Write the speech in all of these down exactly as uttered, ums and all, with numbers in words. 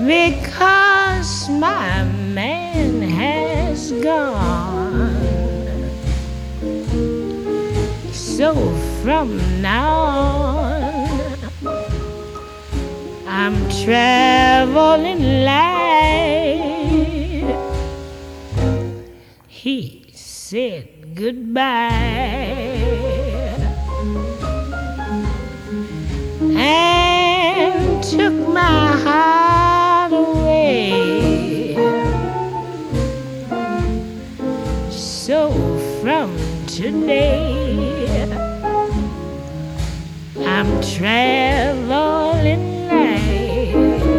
because my man has gone. So from now on, I'm traveling light. He said goodbye and took my heart away. So from today, I'm traveling light.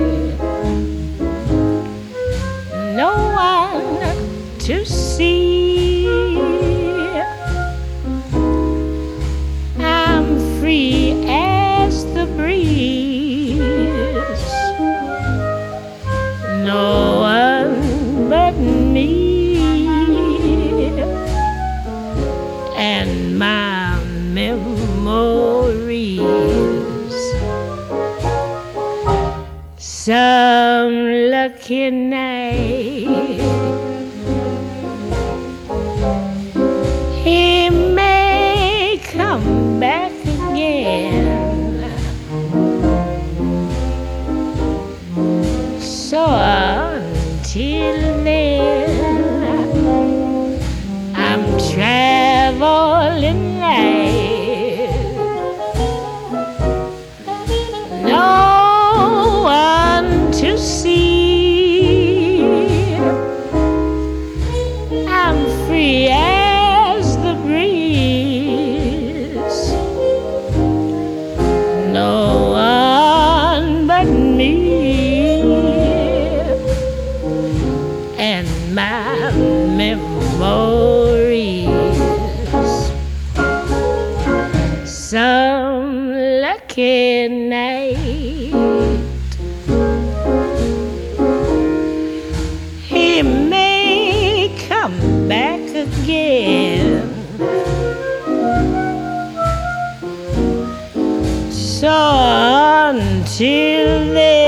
No one to see. I'm free as the breeze. No one but me and my memories. Some lucky night he may come back again. So until then, I'm traveling light. No one to see. I'm free as the breeze. No one but me and my memories. Some lucky night he may come back again. So until then,